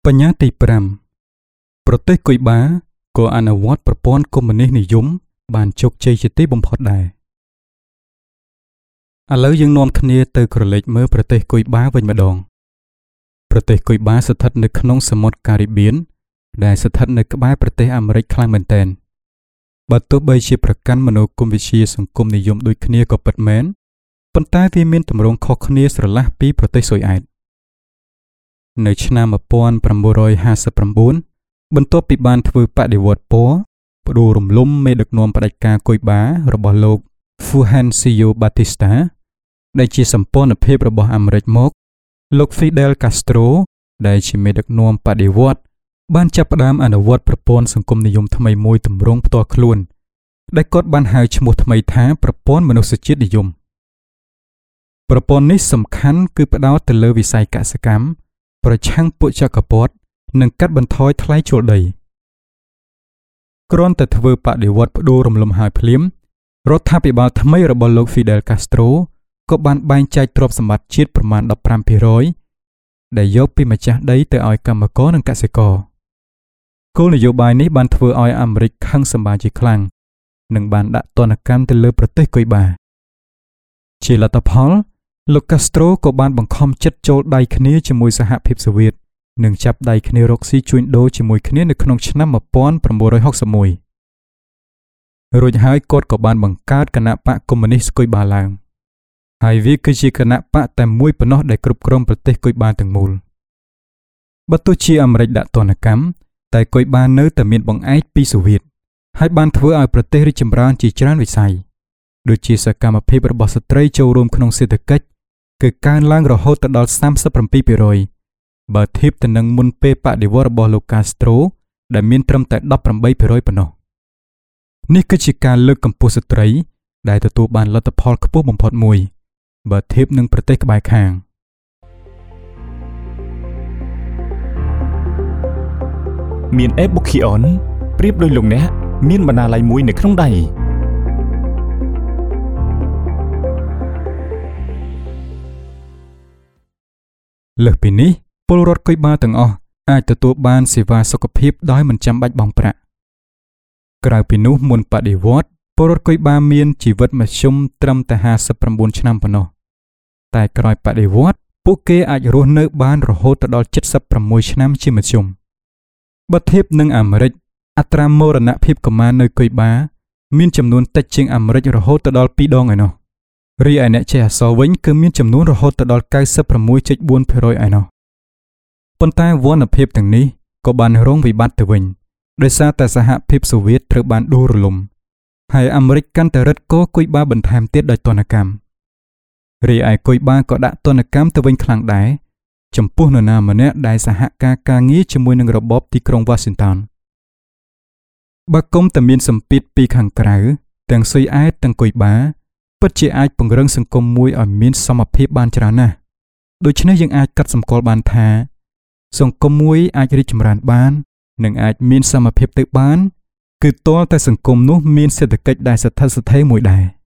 បញ្ញាទី5ប្រទេសគុយបាក៏អនុវត្តប្រព័ន្ធកុម្មុយនីសនិយមបានជោគជ័យជាទីបំផុតដែរឥឡូវយើងនាំគ្នាទៅក្រឡេកមើលប្រទេសគុយបាវិញម្ដងប្រទេសគុយបាស្ថិតនៅក្នុងសមុទ្រការីបៀនដែលស្ថិតនៅក្បែរប្រទេសអាមេរិកខ្លាំងមែនទែនបើទោះបីជាប្រកាន់មនោគមវិជ្ជាសង្គមនិយមដូចគ្នាក៏ពិតមែនប៉ុន្តែវាមានទម្រង់ខុសគ្នាស្រឡះពីប្រទេសស៊ុយអែតនៅឆ្នាំ1959បន្ទាប់ពីបានធ្វើបដិវត្តពណ៌ផ្ដួលរំលំមេដឹកនាំផ្ដាច់ការគុយបារបស់លោក Fulgencio Batista ដែលជាសម្ព័ន្ធភាពរបស់អាមេរិកមកលោក Fidel Castro ដែលជាមេដឹកនាំបដិវត្តបានចាប់ផ្ដើមអនុវត្តប្រព័ន្ធសង្គមនិយមថ្មីមួយទម្រង់ផ្ទាល់ខ្លួនដែលគាត់បានហៅឈ្មោះថ្មីថាប្រព័ន្ធមនុស្សជាតិនិយមប្រព័ន្ធនេះសំខាន់គឺផ្ដោតទៅលើវិស័យកសិកម្មប្រឆាំងពួកចក្រពត្តិនិងកាត់បន្ថយថ្លៃជួលដីគ្រាន់តែធ្វើបដិវត្តផ្ដួលរំលំហើយភ្លាមរដ្ឋាភិបាលថ្មីរបស់លោក Fidel Castro ក៏បានបែងចែកទ្រព្យសម្បត្តិជាតិប្រមាណ 15% ដែលយកពីម្ចាស់ដីទៅឲ្យកម្មករនិងកសិករគោលនយោបាយនេះបានធ្វើឲ្យអាមេរិកខឹងសម្បាជាខ្លាំងនិងបានដាក់ទណ្ឌកម្មទៅលើប្រទេសគុយបាជាលទ្ធផលលោក Castro ក៏បានបង្ខំចិត្តចូលដៃគ្នាជាមួយសហភាពសូវៀតនិងចាប់ដៃគ្នារកស៊ីជួញដូរជាមួយគ្នានៅក្នុងឆ្នាំ1961រួចហើយគាត់ក៏បានបង្កើតគណបក្សកុម្មុយនីសគុយបាឡើងហើយវាគឺជាគណបក្សតែមួយប៉ុណ្ណោះដែលគ្រប់គ្រងប្រទេសគុយបាទាំងមូលបើទោះជាអាមេរិកដាក់ទណ្ឌកម្មតែគុយបានៅតែមានបង្អែកពីសូវៀតហើយបានធ្វើឲ្យប្រទេសរីកចម្រើនជាច្រើនវិស័យដូចជាសកម្មភាពរបស់ស្ត្រីចូលរួមក្នុងសេដ្ឋកិច្ចគឺកើនឡើងរហូតដល់ 37% បើធៀបទៅនឹងមុនពេលបដិវត្តរបស់លោក Castro ដែលមានត្រឹមតែ 18% ប៉ុណ្ណោះនេះគឺជាការលើកកម្ពស់ស្ត្រីដែលទទួលបានលទ្ធផលខ្ពស់បំផុតមួយបើធៀបនឹងប្រទេសក្បែរខាងមាន Ebukion ប្រៀបដូចលោកអ្នកមានបណ្ណាល័យមួយនៅក្នុងដៃលើសពីនេះពលរដ្ឋគុយបាទាំងអស់អាចទទួលបានសេវាសុខភាពដោយមិនចាំបាច់បង់ប្រាក់ក្រៅពីនោះមុនបដិវត្តពលរដ្ឋគុយបាមានជីវិតមធ្យមត្រឹមតែ59ឆ្នាំប៉ុណ្ណោះតែក្រោយបដិវត្តពួកគេអាចរស់នៅបានរហូតដល់76ឆ្នាំជាមធ្យមបើធៀបនឹងអាមេរិកអត្រាមរណភាពកុមារនៅគុយបាមានចំនួនតិចជាងអាមេរិករហូតដល់2ដងឯណោះរីឯអ្នកចេះអក្សរវិញគឺមានចំនួនរហូតដល់ 96.4% ឯណោះប៉ុន្តែវឌ្ឍនភាពទាំងនេះក៏បានរងវិបត្តិទៅវិញដោយសារតែសហភាពសូវៀតត្រូវបានដួលរលំហើយអាមេរិកកាន់តែរឹតគរគុយបាបន្ថែមទៀតដោយទណ្ឌកម្មរីឯគុយបាក៏ដាក់ទណ្ឌកម្មទៅវិញខ្លាំងដែរចំពោះនរណាម្នាក់ដែលសហការងារជាមួយនឹងរបបទីក្រុង Washington បើគុំតែមានសម្ពាធពីខាងក្រៅទាំងស៊ុយអែតទាំងគុយបាពិតជាអាចពង្រឹងសង្គមមួយឲ្យមានសមភាពបានច្រើនណាស់ដូច្នេះយើងអាចកាត់សម្គាល់បានថាសង្គមមួយអាចរីកចម្រើនបាននិងអាចមានសមភាពទៅបានគឺទាល់តែសង្គមនោះមានសេដ្ឋកិច្ចដែលស្ថិតស្ថេរមួយដែរ